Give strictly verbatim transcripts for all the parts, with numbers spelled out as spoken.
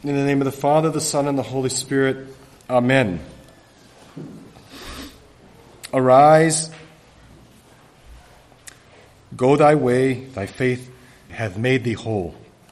In the name of the Father, the Son, and the Holy Spirit. Amen. Arise, go thy way, thy faith hath made thee whole.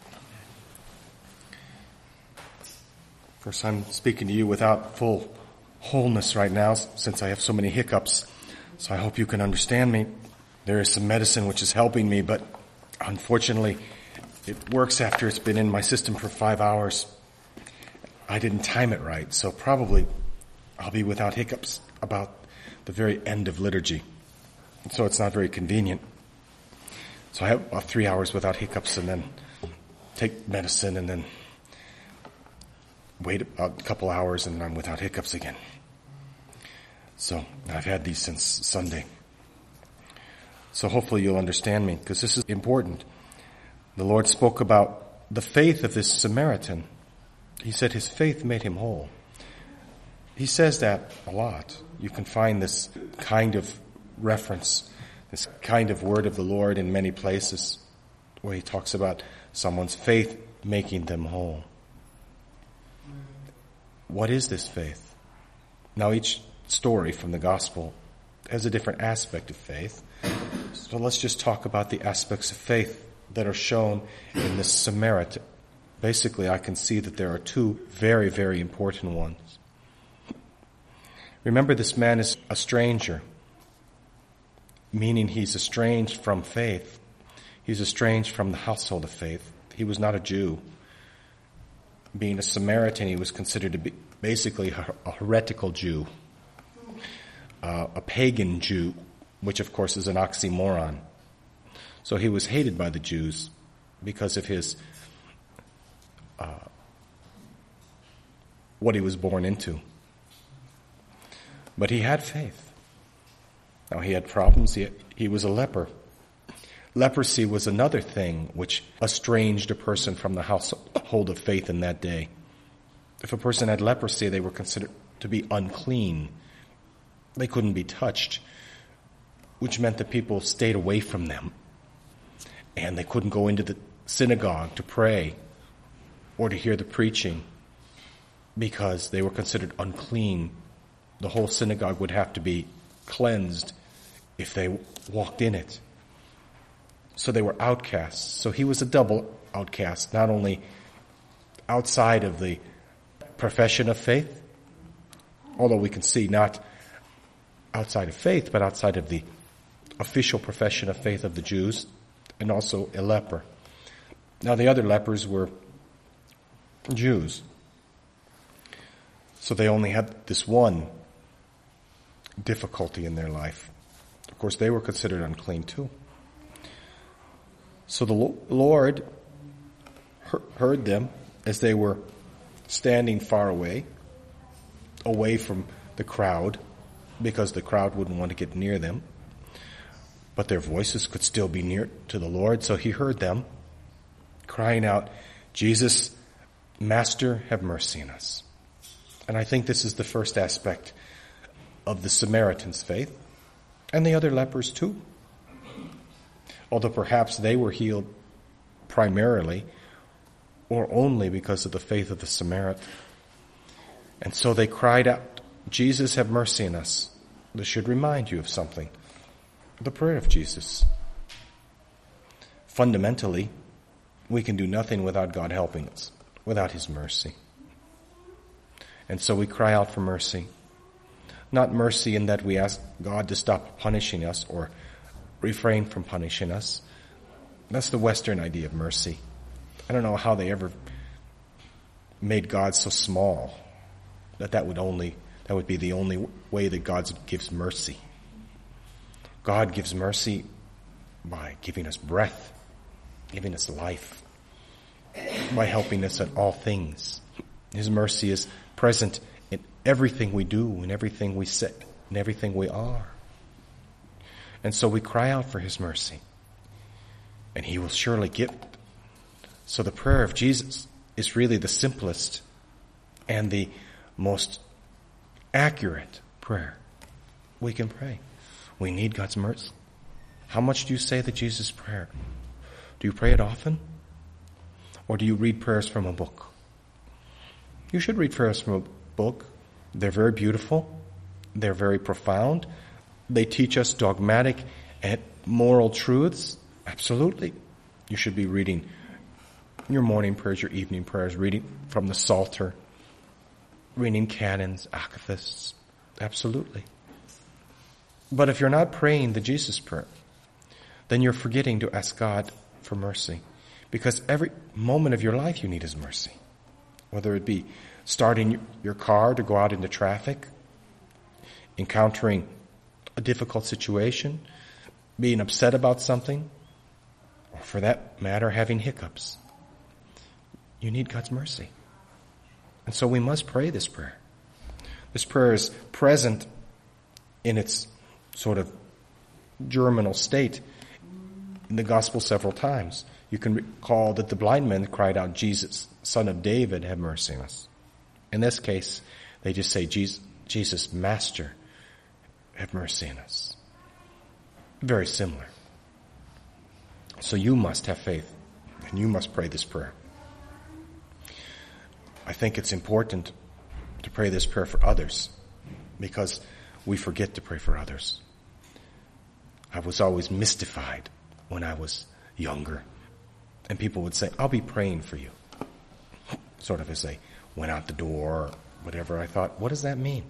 Of course, I'm speaking to you without full wholeness right now, since I have so many hiccups, so I hope you can understand me. There is some medicine which is helping me, but unfortunately, it works after it's been in my system for five hours. I didn't time it right, so probably I'll be without hiccups about the very end of liturgy. So it's not very convenient. So I have about three hours without hiccups and then take medicine and then wait a couple hours and I'm without hiccups again. So I've had these since Sunday. So hopefully you'll understand me, because this is important. The Lord spoke about the faith of this Samaritan. He said his faith made him whole. He says that a lot. You can find this kind of reference, this kind of word of the Lord in many places where he talks about someone's faith making them whole. What is this faith? Now each story from the gospel has a different aspect of faith. So let's just talk about the aspects of faith that are shown in this Samaritan. Basically, I can see that there are two very, very important ones. Remember, this man is a stranger, meaning he's estranged from faith. He's estranged from the household of faith. He was not a Jew. Being a Samaritan, he was considered to be basically a heretical Jew, uh, a pagan Jew, which of course is an oxymoron. So he was hated by the Jews because of his uh, what he was born into. But he had faith. Now he had problems. He, he was a leper. Leprosy was another thing which estranged a person from the household of faith in that day. If a person had leprosy, they were considered to be unclean. They couldn't be touched, which meant that people stayed away from them. And they couldn't go into the synagogue to pray or to hear the preaching because they were considered unclean. The whole synagogue would have to be cleansed if they walked in it. So they were outcasts. So he was a double outcast, not only outside of the profession of faith, although we can see not outside of faith, but outside of the official profession of faith of the Jews, and also a leper. Now the other lepers were Jews. So they only had this one difficulty in their life. Of course, they were considered unclean too. So the Lord heard them as they were standing far away, away from the crowd, because the crowd wouldn't want to get near them. But their voices could still be near to the Lord, so he heard them crying out, "Jesus, Master, have mercy on us." And I think this is the first aspect of the Samaritan's faith, and the other lepers too. Although perhaps they were healed primarily or only because of the faith of the Samaritan. And so they cried out, "Jesus, have mercy on us." This should remind you of something. The prayer of Jesus. Fundamentally, we can do nothing without God helping us, without his mercy. And so we cry out for mercy. Not mercy in that we ask God to stop punishing us or refrain from punishing us. That's the Western idea of mercy. I don't know how they ever made God so small that that would only that would be the only way that God gives mercy. God gives mercy by giving us breath, giving us life, by helping us in all things. His mercy is present in everything we do, in everything we say, in everything we are. And so we cry out for his mercy, and he will surely give it. So the prayer of Jesus is really the simplest and the most accurate prayer we can pray. We need God's mercy. How much do you say the Jesus prayer? Do you pray it often? Or do you read prayers from a book? You should read prayers from a book. They're very beautiful. They're very profound. They teach us dogmatic and moral truths. Absolutely. You should be reading your morning prayers, your evening prayers, reading from the Psalter, reading canons, akathists. Absolutely. But if you're not praying the Jesus prayer, then you're forgetting to ask God for mercy. Because every moment of your life you need His mercy. Whether it be starting your car to go out into traffic, encountering a difficult situation, being upset about something, or for that matter, having hiccups. You need God's mercy. And so we must pray this prayer. This prayer is present in its sort of germinal state in the gospel several times. You can recall that the blind men cried out, Jesus, Son of David, have mercy on us. In this case, they just say, Jesus, Jesus, Master, have mercy on us. Very similar. So you must have faith, and you must pray this prayer. I think it's important to pray this prayer for others, because we forget to pray for others. I was always mystified when I was younger, and people would say, I'll be praying for you. Sort of as they went out the door or whatever. I thought, what does that mean?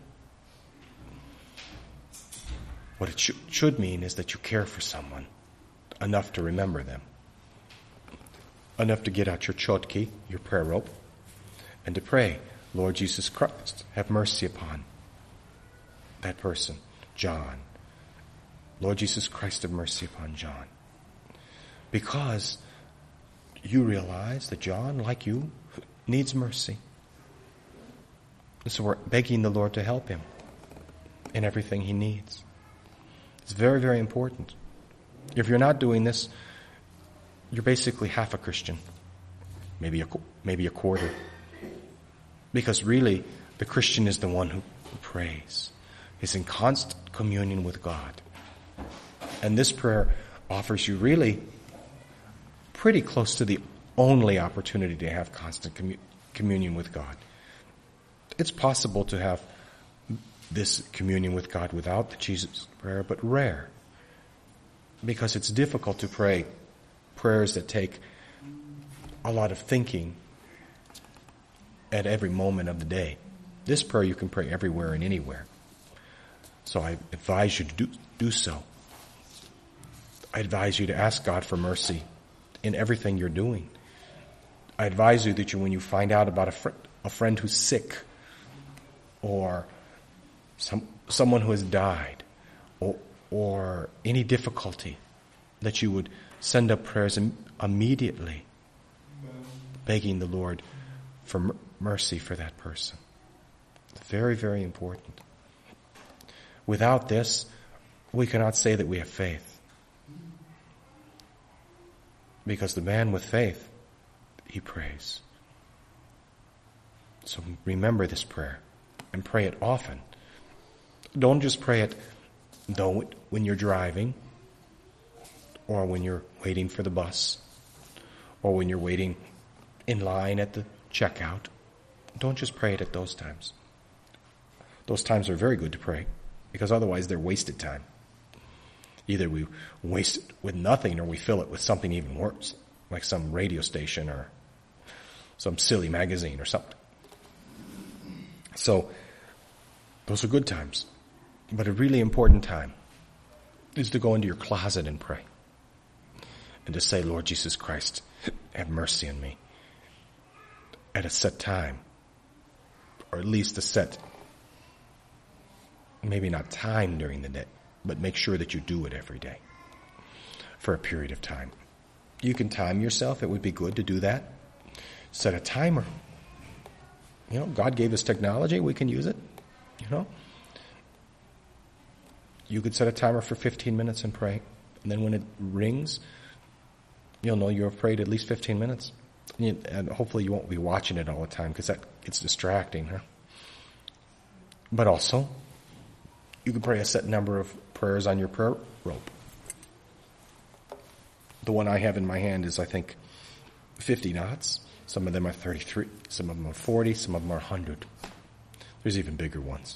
What it sh- should mean is that you care for someone enough to remember them, enough to get out your chotki, your prayer rope, and to pray, Lord Jesus Christ, have mercy upon that person, John. Lord Jesus Christ, have mercy upon John. Because you realize that John, like you, needs mercy. So we're begging the Lord to help him in everything he needs. It's very, very important. If you're not doing this, you're basically half a Christian, maybe a, maybe a quarter. Because really, the Christian is the one who prays, is in constant communion with God. And this prayer offers you really pretty close to the only opportunity to have constant commu- communion with God. It's possible to have this communion with God without the Jesus prayer, but rare. Because it's difficult to pray prayers that take a lot of thinking at every moment of the day. This prayer you can pray everywhere and anywhere. So I advise you to do, do so. I advise you to ask God for mercy in everything you're doing. I advise you that you, when you find out about a, fr- a friend who's sick, or some someone who has died, or, or any difficulty, that you would send up prayers im- immediately, begging the Lord for m- mercy for that person. Very, very important. Without this, we cannot say that we have faith. Because the man with faith, he prays. So remember this prayer and pray it often. Don't just pray it though when you're driving, or when you're waiting for the bus, or when you're waiting in line at the checkout. Don't just pray it at those times. Those times are very good to pray, because otherwise they're wasted time. Either we waste it with nothing, or we fill it with something even worse, like some radio station or some silly magazine or something. So, those are good times. But a really important time is to go into your closet and pray. And to say, Lord Jesus Christ, have mercy on me. At a set time. Or at least a set, maybe not time during the day, but make sure that you do it every day for a period of time. You can time yourself. It would be good to do that. Set a timer. You know, God gave us technology. We can use it. You know, you could set a timer for fifteen minutes and pray. And then when it rings, you'll know you have prayed at least fifteen minutes. And, you, and hopefully you won't be watching it all the time, because that gets distracting. Huh? But also, you can pray a set number of prayers on your prayer rope. The one I have in my hand is, I think, fifty knots. Some of them are thirty-three. Some of them are forty. Some of them are one hundred. There's even bigger ones.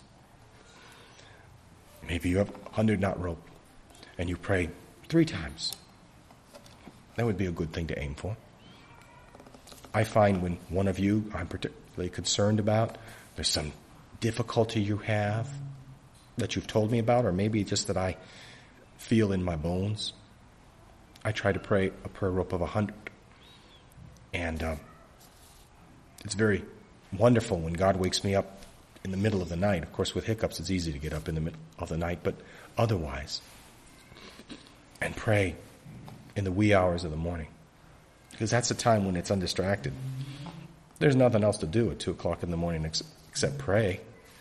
Maybe you have a hundred knot rope and you pray three times. That would be a good thing to aim for. I find when one of you I'm particularly concerned about, there's some difficulty you have that you've told me about, or maybe just that I feel in my bones, I try to pray a prayer rope of a hundred. And uh, it's very wonderful when God wakes me up in the middle of the night. Of course, with hiccups, it's easy to get up in the middle of the night, but otherwise, and pray in the wee hours of the morning. Because that's the time when it's undistracted. There's nothing else to do at two o'clock in the morning ex- except pray.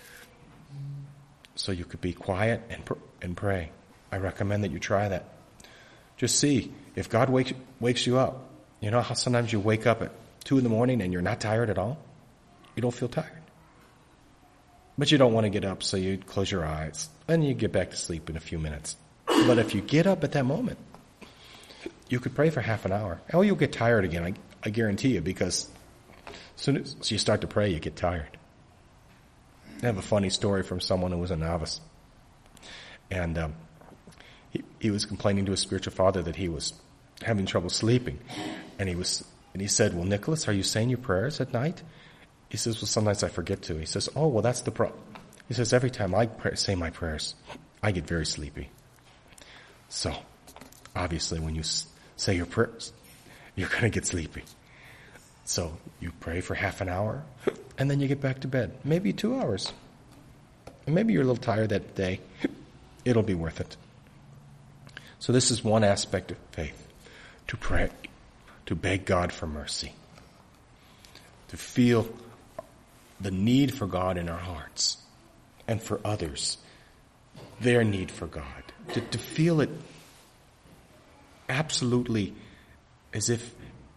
So you could be quiet and pr- and pray. I recommend that you try that. Just see if God wakes wakes you up. You know how sometimes you wake up at two in the morning and you're not tired at all? You don't feel tired. But you don't want to get up, so you close your eyes and you get back to sleep in a few minutes. But if you get up at that moment, you could pray for half an hour. Oh, you'll get tired again, I, I guarantee you, because as soon as you start to pray, you get tired. I have a funny story from someone who was a novice. And um, he, he was complaining to his spiritual father that he was having trouble sleeping. And he was, and he said, well, Nicholas, are you saying your prayers at night? He says, well, sometimes I forget to. He says, oh, well, that's the problem. He says, every time I pray, say my prayers, I get very sleepy. So, obviously, when you say your prayers, you're going to get sleepy. So, you pray for half an hour, and then you get back to bed. Maybe two hours. And maybe you're a little tired that day. It'll be worth it. So this is one aspect of faith. To pray, to beg God for mercy. To feel the need for God in our hearts. And for others, their need for God. To, to feel it absolutely as if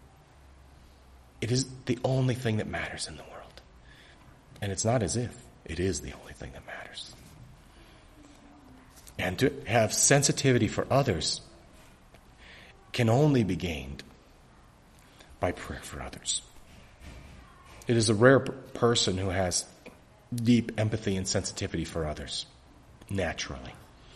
it is the only thing that matters in the world. And it's not as if. It is the only thing that matters. And to have sensitivity for others can only be gained by prayer for others. It is a rare p- person who has deep empathy and sensitivity for others, naturally.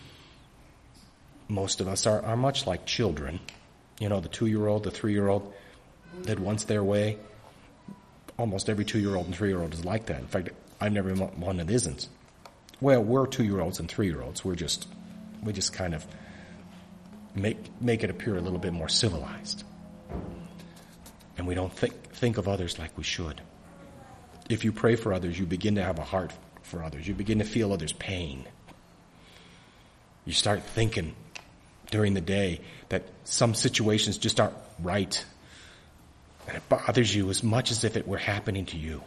Most of us are, are much like children. You know, the two-year-old, the three-year-old that wants their way. Almost every two-year-old and three-year-old is like that. In fact, I've never met one that isn't. Well, we're two-year-olds and three-year-olds. We're just, we just kind of make make it appear a little bit more civilized. And we don't think think of others like we should. If you pray for others, you begin to have a heart for others. You begin to feel others' pain. You start thinking during the day that some situations just aren't right. And it bothers you as much as if it were happening to you.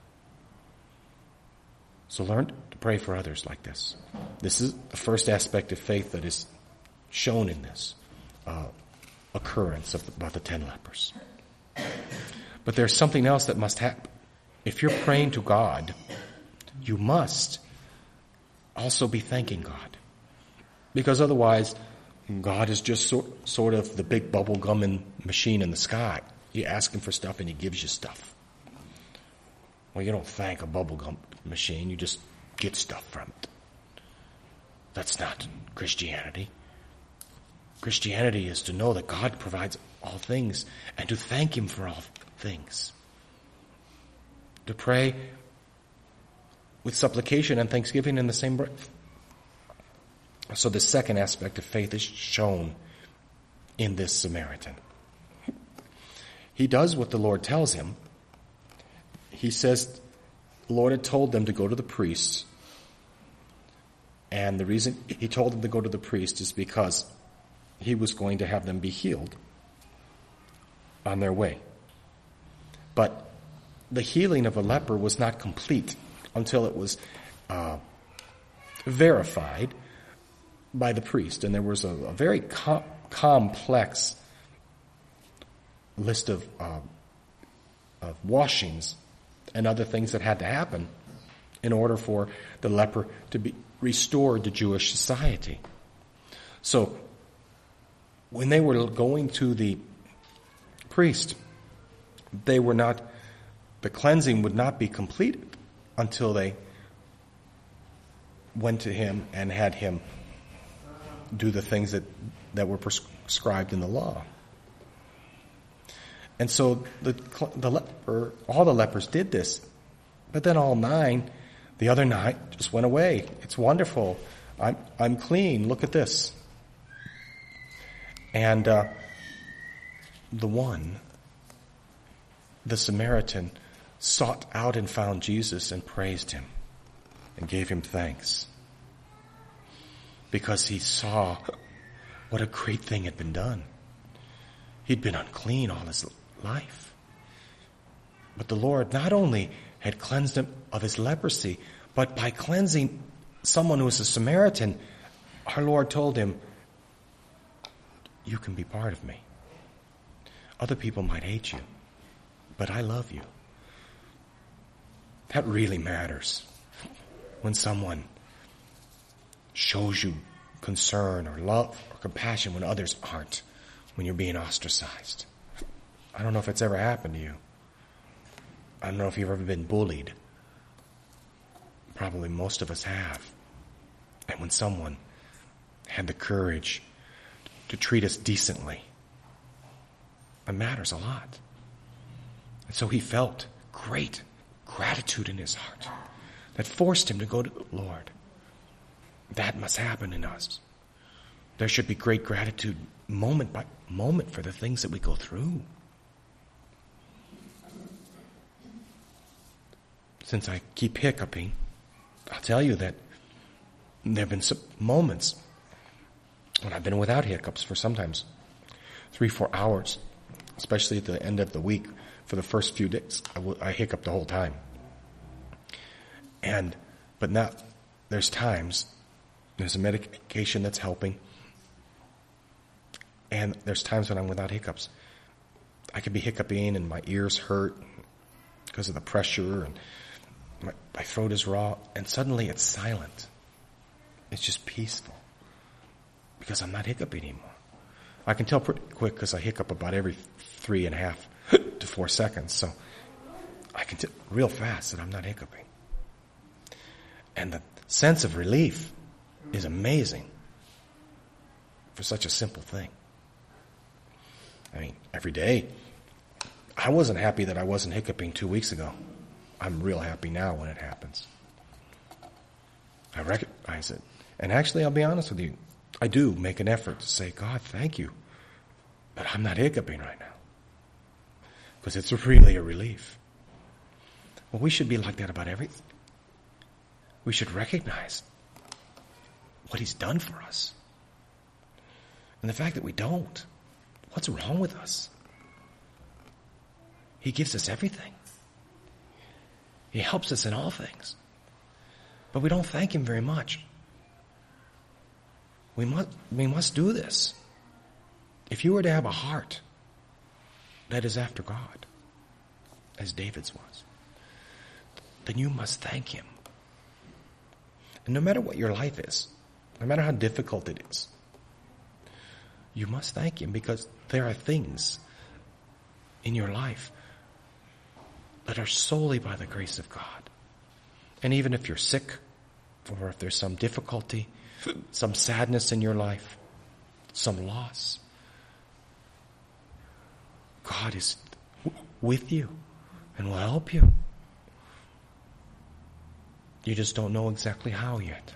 So learn to pray for others like this. This is the first aspect of faith that is shown in this uh, occurrence of the, about the ten lepers. But there's something else that must happen. If you're praying to God, you must also be thanking God. Because otherwise, God is just sort, sort of the big bubble gumming machine in the sky. You ask him for stuff and he gives you stuff. Well, you don't thank a bubble gum machine. You just get stuff from it. That's not Christianity. Christianity is to know that God provides all things and to thank him for all things. To pray with supplication and thanksgiving in the same breath. So the second aspect of faith is shown in this Samaritan. He does what the Lord tells him. He says the Lord had told them to go to the priests. And the reason he told them to go to the priest is because he was going to have them be healed on their way. But the healing of a leper was not complete until it was uh, verified by the priest. And there was a, a very com- complex list of, uh, of washings and other things that had to happen in order for the leper to be restored to Jewish society. So when they were going to the priest they were not, the cleansing would not be completed until they went to him and had him do the things that, that were prescribed in the law. And so the, the leper, all the lepers did this. But then all nine, the other nine just went away. It's wonderful. I'm, I'm clean. Look at this. And uh, the one, the Samaritan, sought out and found Jesus and praised him and gave him thanks because he saw what a great thing had been done. He'd been unclean all his life. But the Lord not only had cleansed him of his leprosy, but by cleansing someone who was a Samaritan, our Lord told him, you can be part of me. Other people might hate you, but I love you. That really matters. When someone shows you concern or love or compassion when others aren't, when you're being ostracized. I don't know if it's ever happened to you. I don't know if you've ever been bullied. Probably most of us have. And when someone had the courage to treat us decently, it matters a lot. And so he felt great gratitude in his heart that forced him to go to the Lord. That must happen in us. There should be great gratitude moment by moment for the things that we go through. Since I keep hiccuping, I'll tell you that there have been some moments when I've been without hiccups for sometimes three, four hours, especially at the end of the week. For the first few days, I, w- I hiccup the whole time. And, but now, there's times, there's a medication that's helping, and there's times when I'm without hiccups. I could be hiccuping and my ears hurt because of the pressure, and my, my throat is raw, and suddenly it's silent. It's just peaceful because I'm not hiccuping anymore. I can tell pretty quick because I hiccup about every three and a half to four seconds, so I can tell real fast that I'm not hiccuping. And the sense of relief is amazing for such a simple thing. I mean, every day, I wasn't happy that I wasn't hiccuping two weeks ago. I'm real happy now when it happens. I recognize it. And actually, I'll be honest with you, I do make an effort to say, God, thank you, but I'm not hiccuping right now. Because it's really a relief. Well, we should be like that about everything. We should recognize what he's done for us. And the fact that we don't, what's wrong with us? He gives us everything. He helps us in all things. But we don't thank him very much. We must, we must do this. If you were to have a heart that is after God, as David's was, then you must thank him. And no matter what your life is, no matter how difficult it is, you must thank him because there are things in your life that are solely by the grace of God. And even if you're sick, or if there's some difficulty, some sadness in your life, some loss, God is with you and will help you. You just don't know exactly how yet.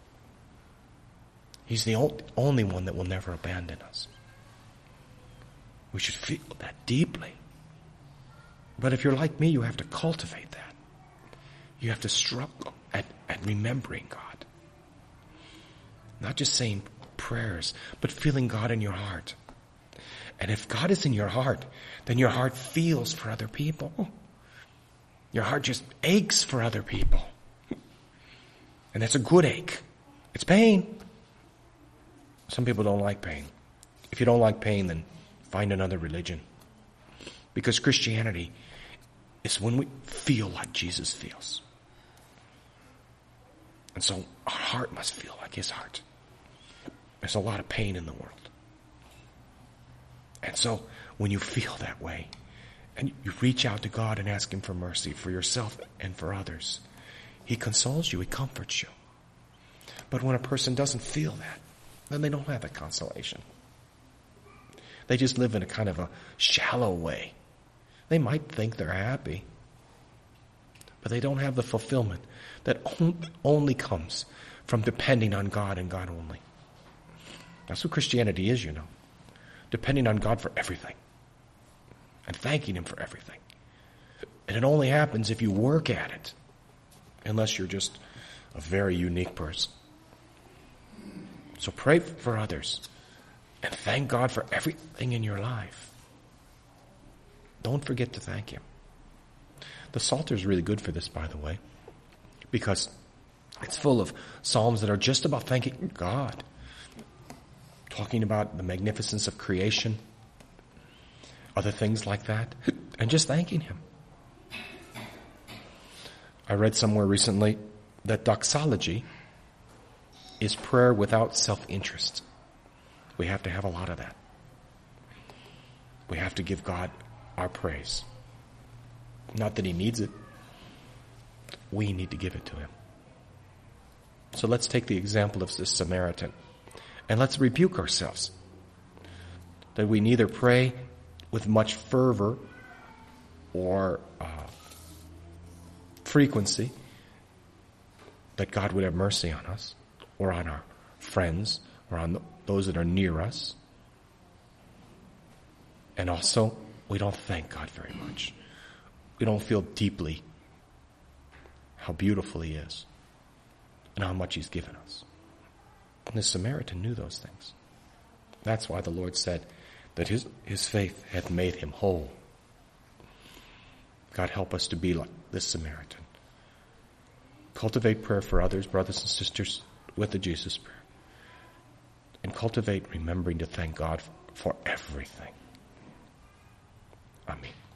He's the only one that will never abandon us. We should feel that deeply. But if you're like me, you have to cultivate that. You have to struggle at, at remembering God. Not just saying prayers, but feeling God in your heart. And if God is in your heart, then your heart feels for other people. Your heart just aches for other people. And that's a good ache. It's pain. Some people don't like pain. If you don't like pain, then find another religion. Because Christianity is when we feel like Jesus feels. And so our heart must feel like his heart. There's a lot of pain in the world. And so when you feel that way, and you reach out to God and ask him for mercy for yourself and for others, he consoles you, he comforts you. But when a person doesn't feel that, then they don't have that consolation. They just live in a kind of a shallow way. They might think they're happy, but they don't have the fulfillment that only comes from depending on God and God only. That's what Christianity is, you know. Depending on God for everything. And thanking him for everything. And it only happens if you work at it. Unless you're just a very unique person. So pray for others. And thank God for everything in your life. Don't forget to thank him. The Psalter is really good for this, by the way. Because it's full of psalms that are just about thanking God. Talking about the magnificence of creation. Other things like that. And just thanking him. I read somewhere recently that doxology is prayer without self-interest. We have to have a lot of that. We have to give God our praise. Not that he needs it. We need to give it to him. So let's take the example of this Samaritan. And let's rebuke ourselves. That we neither pray with much fervor or uh, frequency that God would have mercy on us or on our friends or on the, those that are near us. And also, we don't thank God very much. We don't feel deeply how beautiful he is and how much he's given us. And the Samaritan knew those things. That's why the Lord said that his, his faith hath made him whole. God, help us to be like this Samaritan. Cultivate prayer for others, brothers and sisters, with the Jesus prayer. And cultivate remembering to thank God for everything. Amen.